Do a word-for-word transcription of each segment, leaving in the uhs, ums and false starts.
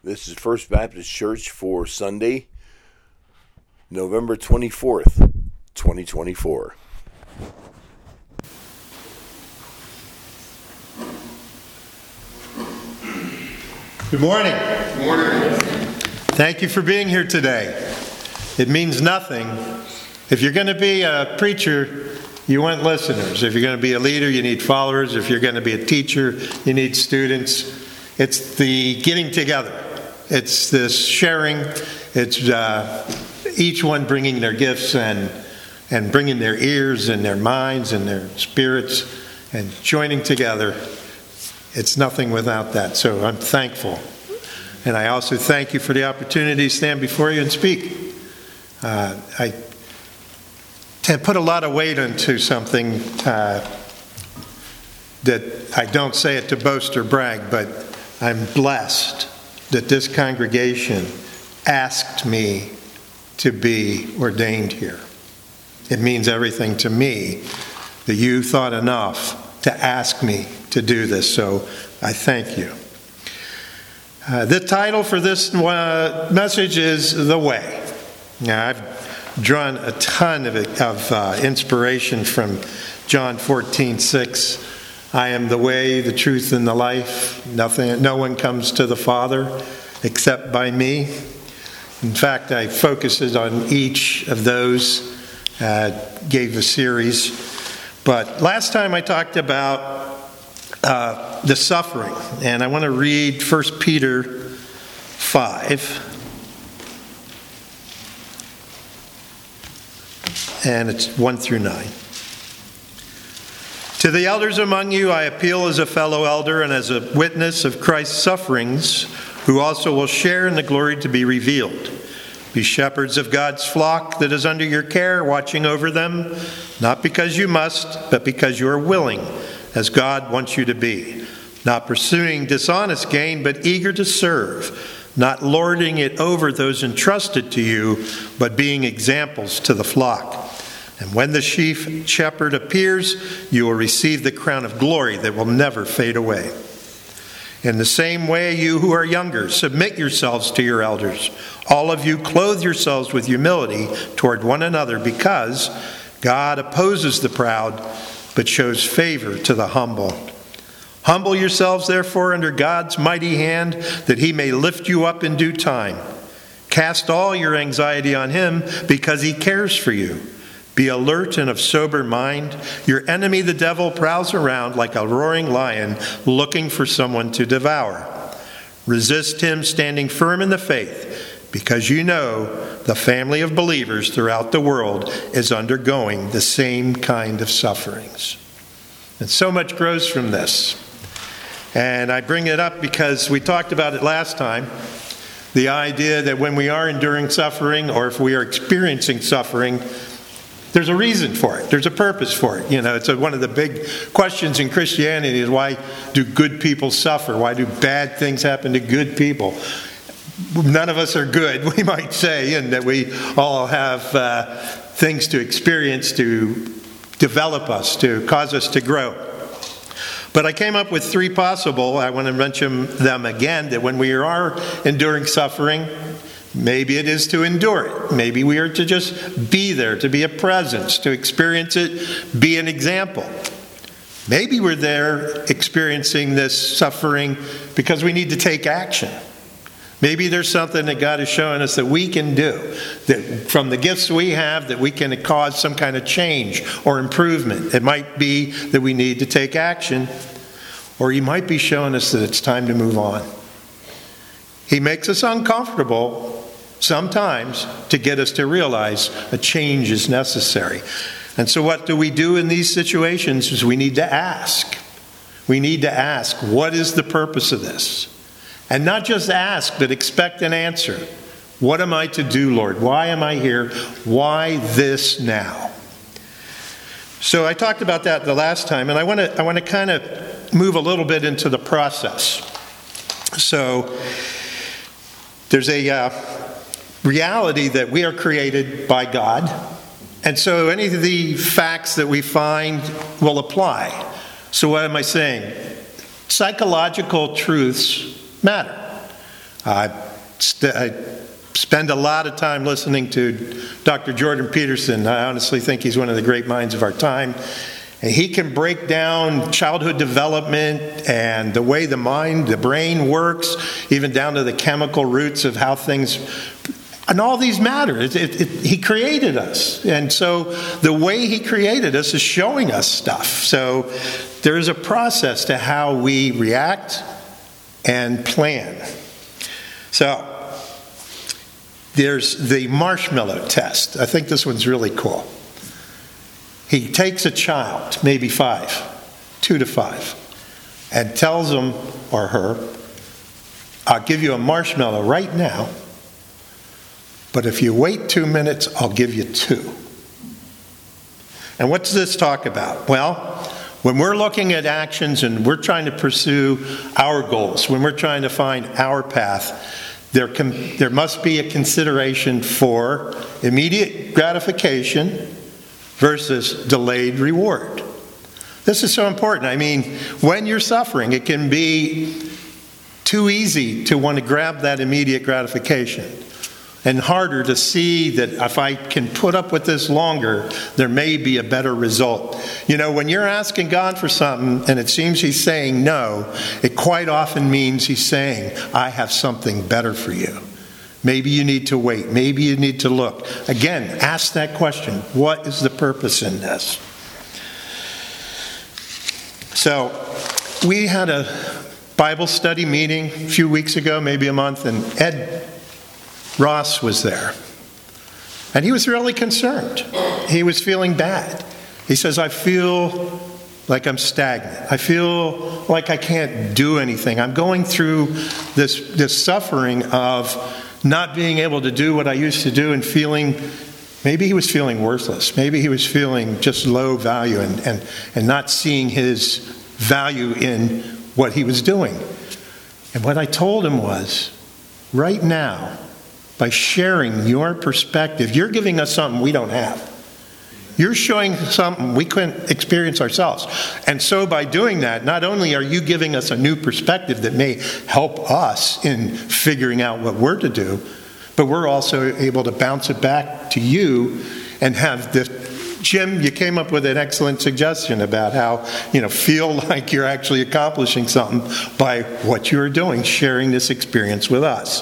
This is First Baptist Church for Sunday, November twenty-fourth, twenty twenty-four. Good morning. Good morning. Thank you for being here today. It means nothing. If you're going to be a preacher, you want listeners. If you're going to be a leader, you need followers. If you're going to be a teacher, you need students. It's the getting together. It's this sharing. It's uh, each one bringing their gifts and and bringing their ears and their minds and their spirits and joining together. It's nothing without that. So I'm thankful. And I also thank you for the opportunity to stand before you and speak. Uh, I put a lot of weight into something uh, that I don't say it to boast or brag, but I'm blessed that this congregation asked me to be ordained here. It means everything to me that you thought enough to ask me to do this, so I thank you. Uh, the title for this uh, message is The Way. Now, I've drawn a ton of, it, of uh, inspiration from John fourteen six. I am the way, the truth, and the life. Nothing, no one comes to the Father except by me. In fact, I focused on each of those, uh, gave a series. But last time I talked about uh, the suffering, and I want to read First Peter five. And it's one through nine. To the elders among you, I appeal as a fellow elder and as a witness of Christ's sufferings, who also will share in the glory to be revealed. Be shepherds of God's flock that is under your care, watching over them, not because you must, but because you are willing, as God wants you to be. Not pursuing dishonest gain, but eager to serve, not lording it over those entrusted to you, but being examples to the flock. And when the chief shepherd appears, you will receive the crown of glory that will never fade away. In the same way, you who are younger, submit yourselves to your elders. All of you clothe yourselves with humility toward one another, because God opposes the proud, but shows favor to the humble. Humble yourselves, therefore, under God's mighty hand, that he may lift you up in due time. Cast all your anxiety on him, because he cares for you. Be alert and of sober mind. Your enemy, the devil, prowls around like a roaring lion, looking for someone to devour. Resist him, standing firm in the faith, because you know the family of believers throughout the world is undergoing the same kind of sufferings. And so much grows from this. And I bring it up because we talked about it last time. The idea that when we are enduring suffering, or if we are experiencing suffering, there's a reason for it. There's a purpose for it. You know, it's a, one of the big questions in Christianity is, why do good people suffer? Why do bad things happen to good people? None of us are good, we might say, and that we all have uh, things to experience to develop us, to cause us to grow. But I came up with three possible, I want to mention them again, that when we are enduring suffering, maybe it is to endure it. Maybe we are to just be there, to be a presence, to experience it, be an example. Maybe we're there experiencing this suffering because we need to take action. Maybe there's something that God is showing us that we can do, that from the gifts we have, that we can cause some kind of change or improvement. It might be that we need to take action, or he might be showing us that it's time to move on. He makes us uncomfortable sometimes to get us to realize a change is necessary. And so what do we do in these situations is we need to ask. We need to ask, what is the purpose of this? And not just ask, but expect an answer. What am I to do, Lord? Why am I here? Why this now? So I talked about that the last time, and I want to I want to kind of move a little bit into the process. So there's a uh, reality that we are created by God, and so any of the facts that we find will apply. So what am I saying? Psychological truths matter. I, st- I spend a lot of time listening to Doctor Jordan Peterson. I honestly think he's one of the great minds of our time. And he can break down childhood development and the way the mind, the brain works, even down to the chemical roots of how things, and all these matter. It, it, it, he created us. And so the way he created us is showing us stuff. So there is a process to how we react and plan. So there's the marshmallow test. I think this one's really cool. He takes a child, maybe five, two to five, and tells him or her, I'll give you a marshmallow right now, but if you wait two minutes, I'll give you two. And what does this talk about? Well, when we're looking at actions and we're trying to pursue our goals, when we're trying to find our path, there, can, there must be a consideration for immediate gratification versus delayed reward. This is so important. I mean, when you're suffering, it can be too easy to want to grab that immediate gratification and harder to see that if I can put up with this longer, there may be a better result. You know, when you're asking God for something and it seems He's saying no, it quite often means He's saying, I have something better for you. Maybe you need to wait. Maybe you need to look. Again, ask that question. What is the purpose in this? So, we had a Bible study meeting a few weeks ago, maybe a month, and Ed Ross was there. And he was really concerned. He was feeling bad. He says, I feel like I'm stagnant. I feel like I can't do anything. I'm going through this, this suffering of not being able to do what I used to do and feeling, maybe he was feeling worthless. Maybe he was feeling just low value and, and, and not seeing his value in what he was doing. And what I told him was, right now, by sharing your perspective, you're giving us something we don't have. You're showing something we couldn't experience ourselves. And so by doing that, not only are you giving us a new perspective that may help us in figuring out what we're to do, but we're also able to bounce it back to you and have the, Jim, you came up with an excellent suggestion about how, you know, feel like you're actually accomplishing something by what you're doing, sharing this experience with us.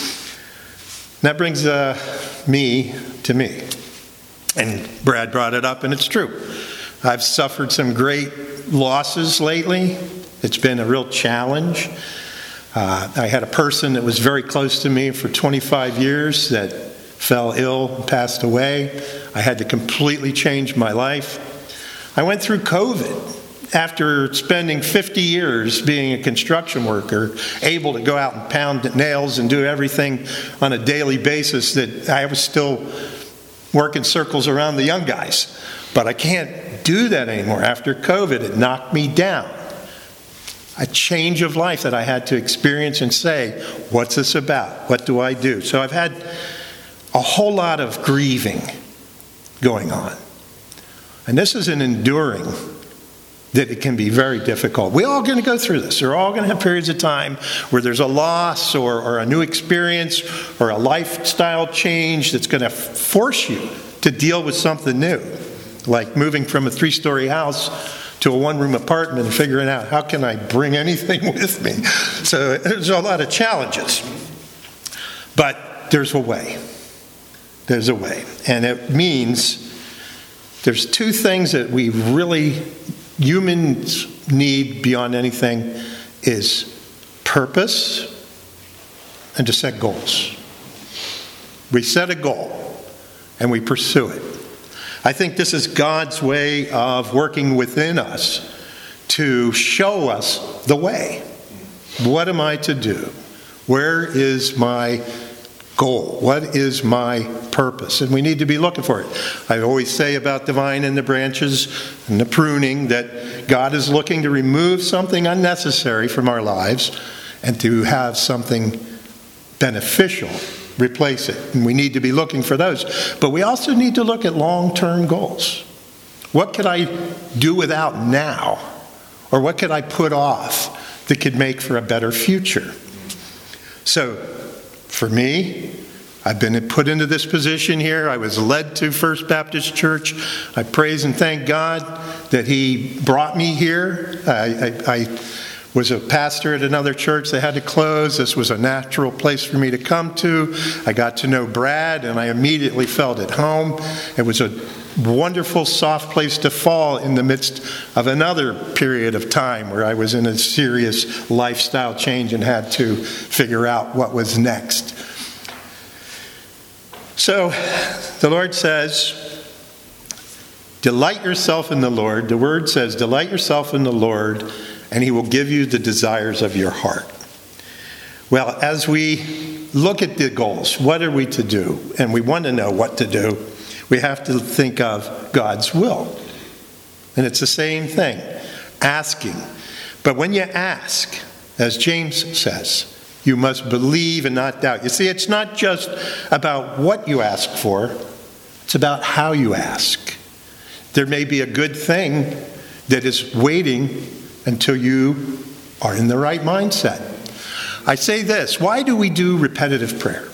And that brings uh, me to me. And Brad brought it up, and it's true. I've suffered some great losses lately. It's been a real challenge. Uh, I had a person that was very close to me for twenty-five years that fell ill and passed away. I had to completely change my life. I went through COVID after spending fifty years being a construction worker, able to go out and pound nails and do everything on a daily basis, that I was still working circles around the young guys. But I can't do that anymore. After COVID, it knocked me down. A change of life that I had to experience and say, what's this about? What do I do? So I've had a whole lot of grieving going on. And this is an enduring that it can be very difficult. We're all going to go through this. We're all going to have periods of time where there's a loss or, or a new experience or a lifestyle change that's going to force you to deal with something new, like moving from a three-story house to a one-room apartment and figuring out, how can I bring anything with me? So there's a lot of challenges. But there's a way. There's a way. And it means there's two things that we really, humans need beyond anything, is purpose and to set goals. We set a goal and we pursue it. I think this is God's way of working within us to show us the way. What am I to do? Where is my goal? What is my purpose? And we need to be looking for it. I always say about the vine and the branches and the pruning that God is looking to remove something unnecessary from our lives and to have something beneficial replace it. And we need to be looking for those. But we also need to look at long-term goals. What could I do without now? Or what could I put off that could make for a better future? So, for me, I've been put into this position here. I was led to First Baptist Church. I praise and thank God that He brought me here. I, I, I was a pastor at another church. They had to close. This was a natural place for me to come to. I got to know Brad, and I immediately felt at home. It was a wonderful, soft place to fall in the midst of another period of time where I was in a serious lifestyle change and had to figure out what was next. So, the Lord says, delight yourself in the Lord. The Word says, delight yourself in the Lord, and He will give you the desires of your heart. Well, as we look at the goals, what are we to do? And we want to know what to do. We have to think of God's will. And it's the same thing, asking. But when you ask, as James says, you must believe and not doubt. You see, it's not just about what you ask for, it's about how you ask. There may be a good thing that is waiting until you are in the right mindset. I say this, why do we do repetitive prayer?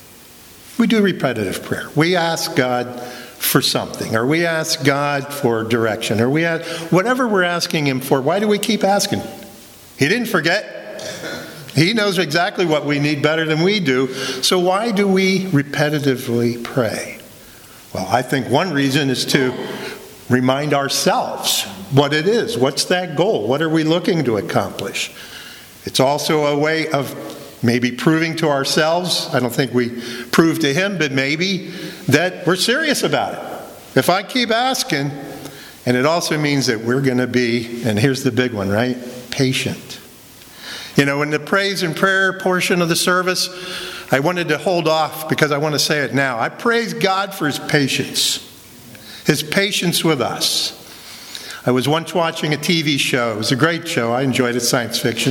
We do repetitive prayer. We ask God for something, or we ask God for direction, or we ask, whatever we're asking Him for, why do we keep asking? He didn't forget. He knows exactly what we need better than we do. So why do we repetitively pray? Well, I think one reason is to remind ourselves what it is. What's that goal? What are we looking to accomplish? It's also a way of maybe proving to ourselves, I don't think we prove to Him, but maybe that we're serious about it. If I keep asking, and it also means that we're going to be, and here's the big one, right? Patient. You know, in the praise and prayer portion of the service, I wanted to hold off because I want to say it now. I praise God for His patience. His patience with us. I was once watching a T V show. It was a great show. I enjoyed it, science fiction.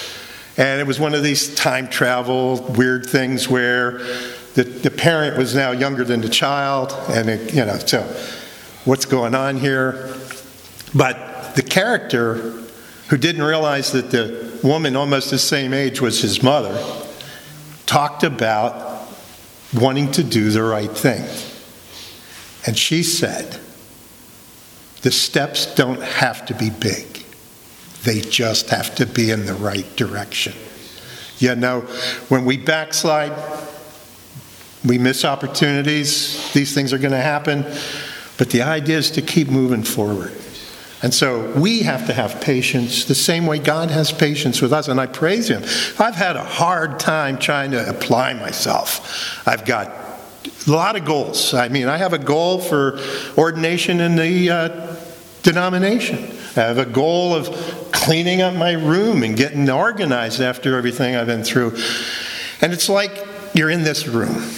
And it was one of these time travel weird things where the, the parent was now younger than the child. And, it, you know, so what's going on here? But the character who didn't realize that the woman almost the same age was his mother talked about wanting to do the right thing. And she said, the steps don't have to be big. They just have to be in the right direction. You know, when we backslide, we miss opportunities. These things are going to happen. But the idea is to keep moving forward. And so we have to have patience the same way God has patience with us. And I praise Him. I've had a hard time trying to apply myself. I've got a lot of goals. I mean, I have a goal for ordination in the uh, denomination. I have a goal of cleaning up my room and getting organized after everything I've been through. And it's like you're in this room.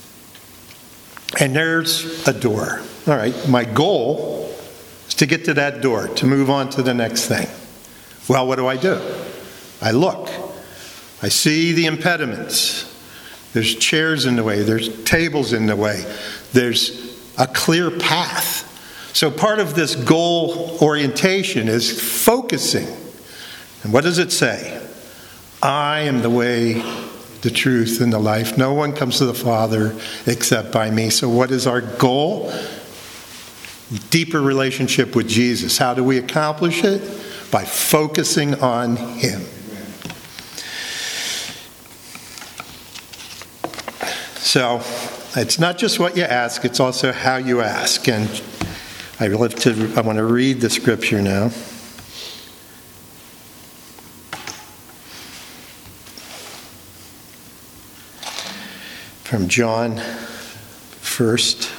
And there's a door. All right, my goal is to get to that door, to move on to the next thing. Well, what do I do? I look. I see the impediments. There's chairs in the way. There's tables in the way. There's a clear path. So part of this goal orientation is focusing. And what does it say? I am the way, the truth, and the life. No one comes to the Father except by me. So what is our goal? Deeper relationship with Jesus. How do we accomplish it? By focusing on Him. So it's not just what you ask, it's also how you ask. And I love to, I want to read the scripture now. From John first.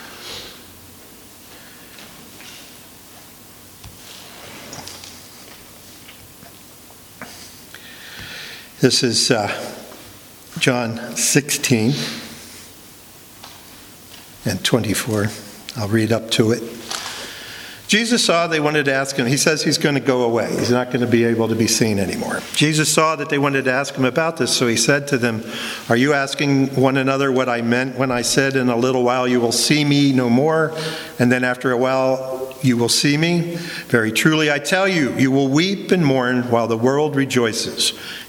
This is uh, John sixteen and twenty-four. I'll read up to it. Jesus saw they wanted to ask him. He says he's going to go away. He's not going to be able to be seen anymore. Jesus saw that they wanted to ask him about this, so he said to them, "Are you asking one another what I meant when I said, 'In a little while you will see me no more, and then after a while you will see me'? Very truly I tell you, you will weep and mourn while the world rejoices.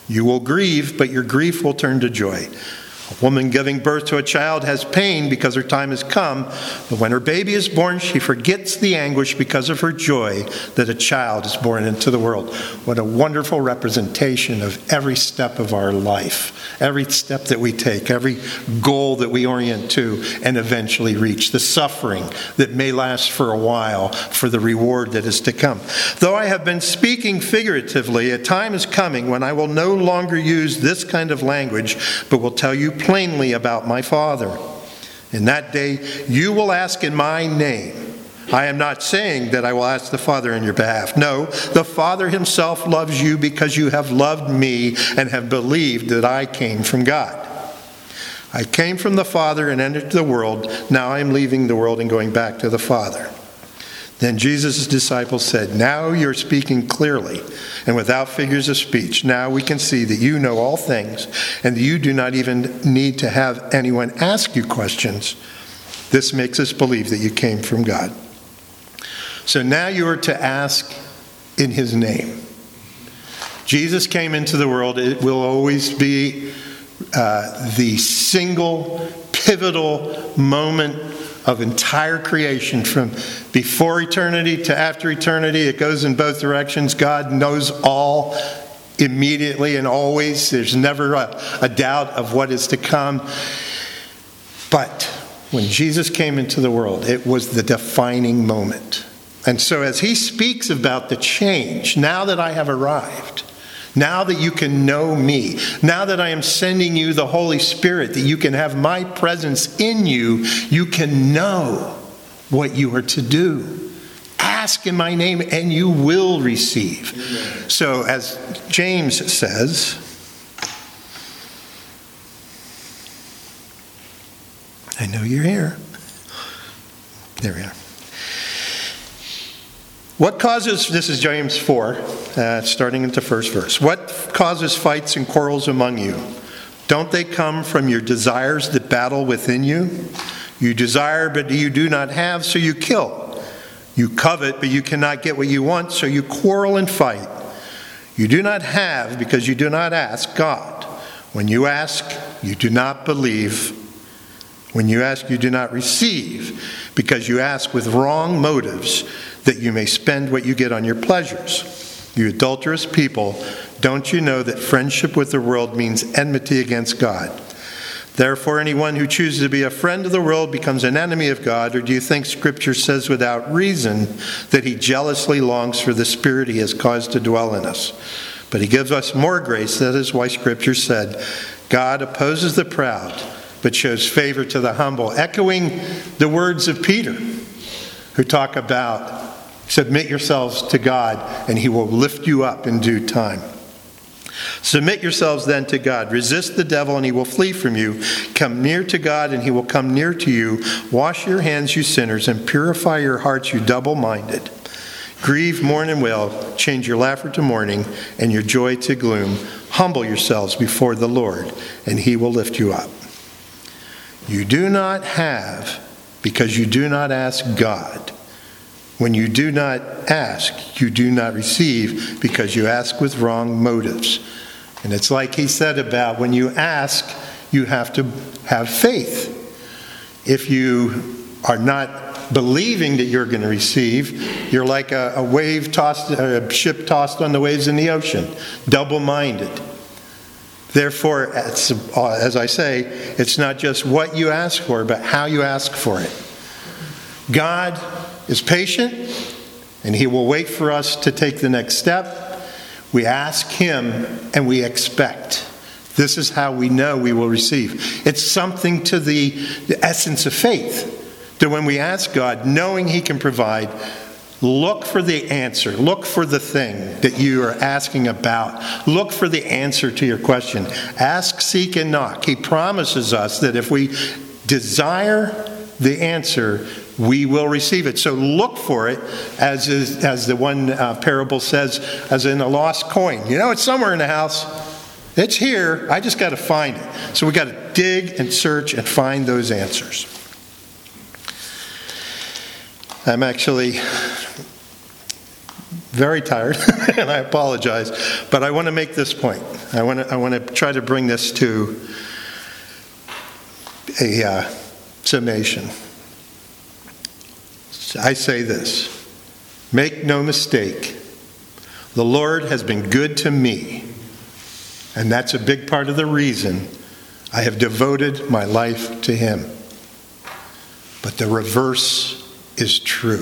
You will grieve, but your grief will turn to joy. A woman giving birth to a child has pain because her time has come, but when her baby is born, she forgets the anguish because of her joy that a child is born into the world. What a wonderful representation of every step of our life, every step that we take, every goal that we orient to and eventually reach, the suffering that may last for a while for the reward that is to come. Though I have been speaking figuratively, a time is coming when I will no longer use this kind of language, but will tell you plainly about my Father. In that day you will ask in my name. I am not saying that I will ask the Father on your behalf. No, the Father himself loves you because you have loved me and have believed that I came from God. I came from the Father and entered the world. Now I am leaving the world and going back to the Father. Then Jesus' disciples said, now you're speaking clearly and without figures of speech. Now we can see that you know all things and that you do not even need to have anyone ask you questions. This makes us believe that you came from God. So now you are to ask in his name. Jesus came into the world. It will always be uh, the single pivotal moment of entire creation, from before eternity to after eternity. It goes in both directions. God knows all immediately and always. There's never a, a doubt of what is to come. But when Jesus came into the world, it was the defining moment. And so as he speaks about the change, now that I have arrived, now that you can know me, now that I am sending you the Holy Spirit, that you can have my presence in you, you can know what you are to do. Ask in my name and you will receive. Amen. So as James says, I know you're here. There we are. What causes, this is James four, uh, starting at the first verse. What causes fights and quarrels among you? Don't they come from your desires that battle within you? You desire, but you do not have, so you kill. You covet, but you cannot get what you want, so you quarrel and fight. You do not have because you do not ask God. When you ask, you do not believe. When you ask, you do not receive, because you ask with wrong motives, that you may spend what you get on your pleasures. You adulterous people, don't you know that friendship with the world means enmity against God? Therefore, anyone who chooses to be a friend of the world becomes an enemy of God. Or do you think Scripture says without reason that he jealously longs for the Spirit he has caused to dwell in us? But he gives us more grace. That is why Scripture said, God opposes the proud, but shows favor to the humble. Echoing the words of Peter, who talk about submit yourselves to God, and he will lift you up in due time. Submit yourselves then to God. Resist the devil, and he will flee from you. Come near to God, and he will come near to you. Wash your hands, you sinners, and purify your hearts, you double-minded. Grieve, mourn, and wail. Change your laughter to mourning, and your joy to gloom. Humble yourselves before the Lord, and he will lift you up. You do not have because you do not ask God. When you do not ask, you do not receive because you ask with wrong motives. And it's like he said about when you ask, you have to have faith. If you are not believing that you're going to receive, you're like a, a wave tossed, a ship tossed on the waves in the ocean, double-minded. Therefore, as, as I say, it's not just what you ask for, but how you ask for it. God is patient, and he will wait for us to take the next step. We ask him, and we expect. This is how we know we will receive. It's something to the, the essence of faith, that when we ask God, knowing he can provide, look for the answer. Look for the thing that you are asking about. Look for the answer to your question. Ask, seek, and knock. He promises us that if we desire the answer, we will receive it. So look for it, as is, as the one uh, parable says, as in a lost coin. You know, it's somewhere in the house. It's here. I just got to find it. So we got to dig and search and find those answers. I'm actually very tired, and I apologize, but I want to make this point. I want to I want to try to bring this to a uh, summation. I say this: make no mistake, the Lord has been good to me, and that's a big part of the reason I have devoted my life to Him. But the reverse is true.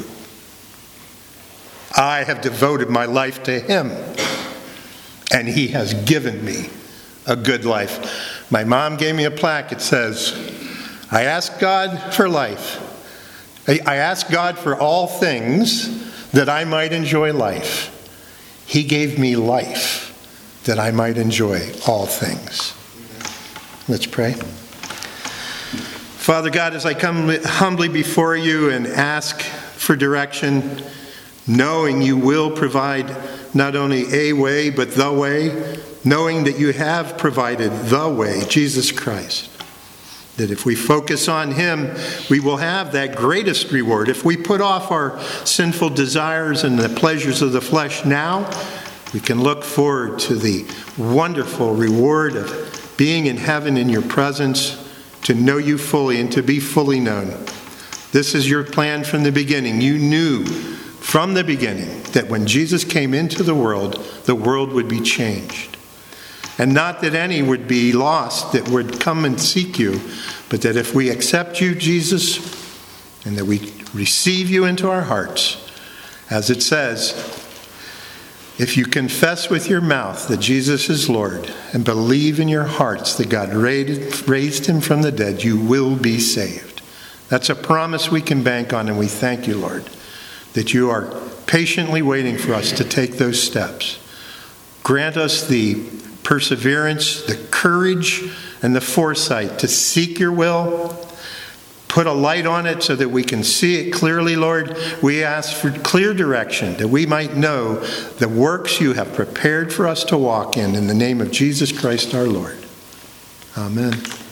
I have devoted my life to Him, and He has given me a good life. My mom gave me a plaque. It says, I ask God for life. I ask God for all things that I might enjoy life. He gave me life that I might enjoy all things. Let's pray. Father God, as I come humbly before you and ask for direction, knowing you will provide not only a way, but the way, knowing that you have provided the way, Jesus Christ, that if we focus on Him, we will have that greatest reward. If we put off our sinful desires and the pleasures of the flesh now, we can look forward to the wonderful reward of being in heaven in your presence, to know you fully and to be fully known. This is your plan from the beginning. You knew from the beginning that when Jesus came into the world, the world would be changed. And not that any would be lost that would come and seek you, but that if we accept you, Jesus, and that we receive you into our hearts, as it says, if you confess with your mouth that Jesus is Lord and believe in your hearts that God raised him from the dead, you will be saved. That's a promise we can bank on, and we thank you, Lord, that you are patiently waiting for us to take those steps. Grant us the perseverance, the courage, and the foresight to seek your will. Put a light on it so that we can see it clearly, Lord. We ask for clear direction, that we might know the works you have prepared for us to walk in, in the name of Jesus Christ our Lord. Amen.